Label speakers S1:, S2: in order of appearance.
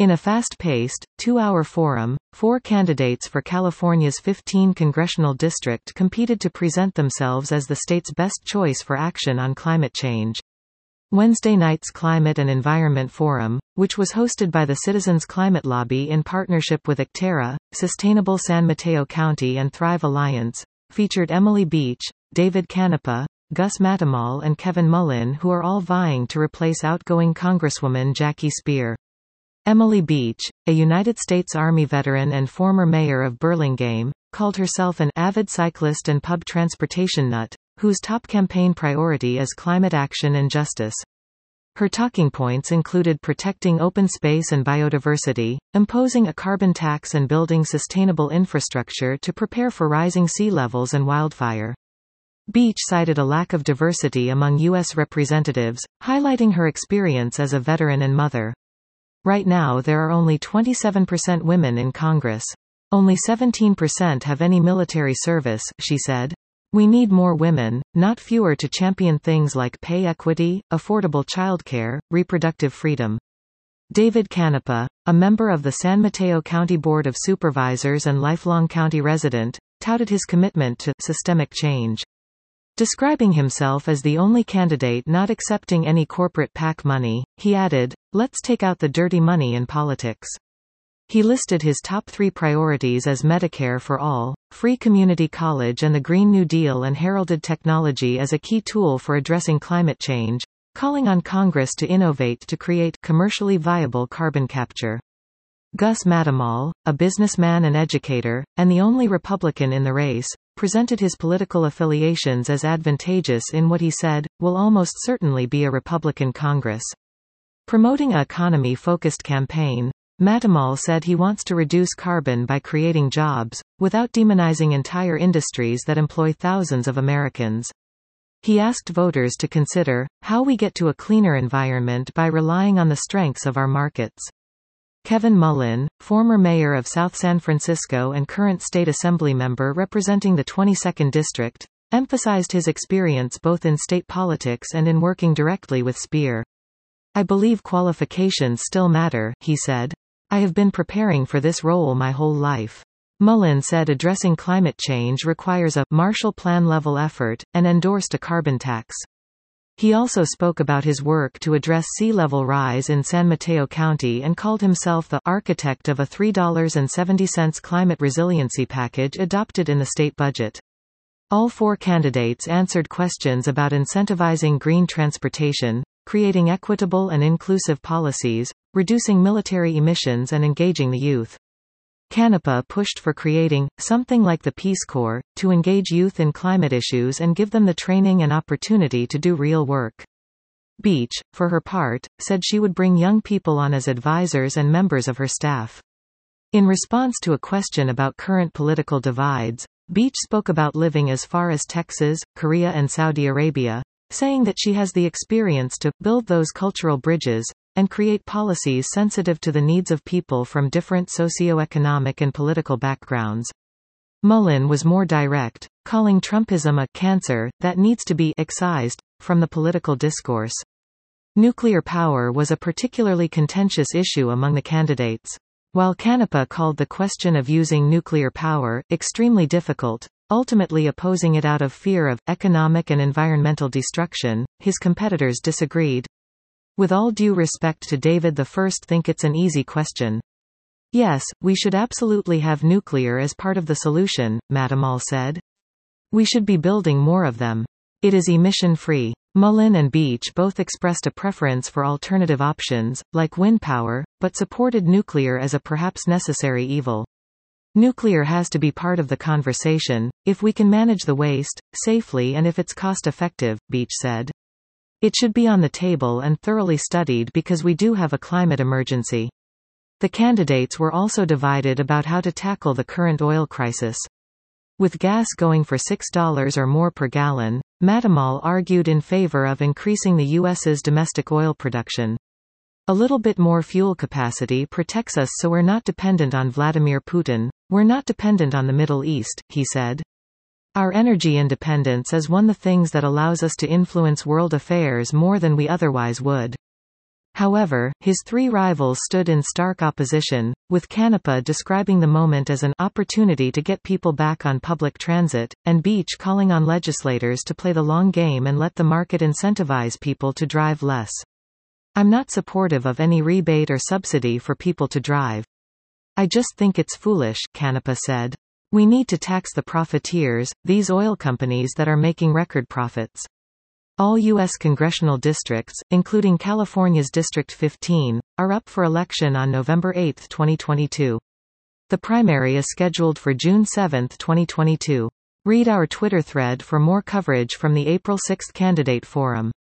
S1: In a fast-paced, 2-hour forum, 4 candidates for California's 15 congressional district competed to present themselves as the state's best choice for action on climate change. Wednesday night's Climate and Environment Forum, which was hosted by the Citizens Climate Lobby in partnership with Actera, Sustainable San Mateo County and Thrive Alliance, featured Emily Beach, David Canepa, Gus Matamal and Kevin Mullin, who are all vying to replace outgoing Congresswoman Jackie Speier. Emily Beach, a United States Army veteran and former mayor of Burlingame, called herself an avid cyclist and pub transportation nut, whose top campaign priority is climate action and justice. Her talking points included protecting open space and biodiversity, imposing a carbon tax and building sustainable infrastructure to prepare for rising sea levels and wildfire. Beach cited a lack of diversity among U.S. representatives, highlighting her experience as a veteran and mother. Right now there are only 27% women in Congress. Only 17% have any military service, she said. We need more women, not fewer, to champion things like pay equity, affordable childcare, reproductive freedom. David Canepa, a member of the San Mateo County Board of Supervisors and lifelong county resident, touted his commitment to systemic change. Describing himself as the only candidate not accepting any corporate PAC money, he added, "Let's take out the dirty money in politics." He listed his top 3 priorities as Medicare for all, free community college and the Green New Deal, and heralded technology as a key tool for addressing climate change, calling on Congress to innovate to create commercially viable carbon capture. Gus Matamal, a businessman and educator, and the only Republican in the race, presented his political affiliations as advantageous in what he said will almost certainly be a Republican Congress. Promoting a economy-focused campaign, Matamal said he wants to reduce carbon by creating jobs, without demonizing entire industries that employ thousands of Americans. He asked voters to consider how we get to a cleaner environment by relying on the strengths of our markets. Kevin Mullin, former mayor of South San Francisco and current state assembly member representing the 22nd District, emphasized his experience both in state politics and in working directly with Speier. "I believe qualifications still matter," he said. "I have been preparing for this role my whole life." Mullin said addressing climate change requires a Marshall Plan-level effort, and endorsed a carbon tax. He also spoke about his work to address sea level rise in San Mateo County and called himself the architect of a $3.70 climate resiliency package adopted in the state budget. All 4 candidates answered questions about incentivizing green transportation, creating equitable and inclusive policies, reducing military emissions and engaging the youth. Canepa pushed for creating something like the Peace Corps, to engage youth in climate issues and give them the training and opportunity to do real work. Beach, for her part, said she would bring young people on as advisors and members of her staff. In response to a question about current political divides, Beach spoke about living as far as Texas, Korea and Saudi Arabia, saying that she has the experience to build those cultural bridges and create policies sensitive to the needs of people from different socioeconomic and political backgrounds. Mullin was more direct, calling Trumpism a cancer that needs to be excised from the political discourse. Nuclear power was a particularly contentious issue among the candidates. While Canepa called the question of using nuclear power extremely difficult, ultimately opposing it out of fear of economic and environmental destruction, his competitors disagreed. "With all due respect to David I, think it's an easy question. Yes, we should absolutely have nuclear as part of the solution," Matamal said. "We should be building more of them. It is emission-free." Mullin and Beach both expressed a preference for alternative options, like wind power, but supported nuclear as a perhaps necessary evil. "Nuclear has to be part of the conversation, if we can manage the waste, safely and if it's cost-effective," Beach said. "It should be on the table and thoroughly studied because we do have a climate emergency." The candidates were also divided about how to tackle the current oil crisis. With gas going for $6 or more per gallon, Matamal argued in favor of increasing the U.S.'s domestic oil production. "A little bit more fuel capacity protects us so we're not dependent on Vladimir Putin, we're not dependent on the Middle East," he said. "Our energy independence is one of the things that allows us to influence world affairs more than we otherwise would." However, his three rivals stood in stark opposition, with Canepa describing the moment as an opportunity to get people back on public transit, and Beach calling on legislators to play the long game and let the market incentivize people to drive less. I'm not supportive of any rebate or subsidy for people to drive. I just think it's foolish, Canepa said. We need to tax the profiteers, these oil companies that are making record profits. All U.S. congressional districts, including California's District 15, are up for election on November 8, 2022. The primary is scheduled for June 7, 2022. Read our Twitter thread for more coverage from the April 6 candidate forum.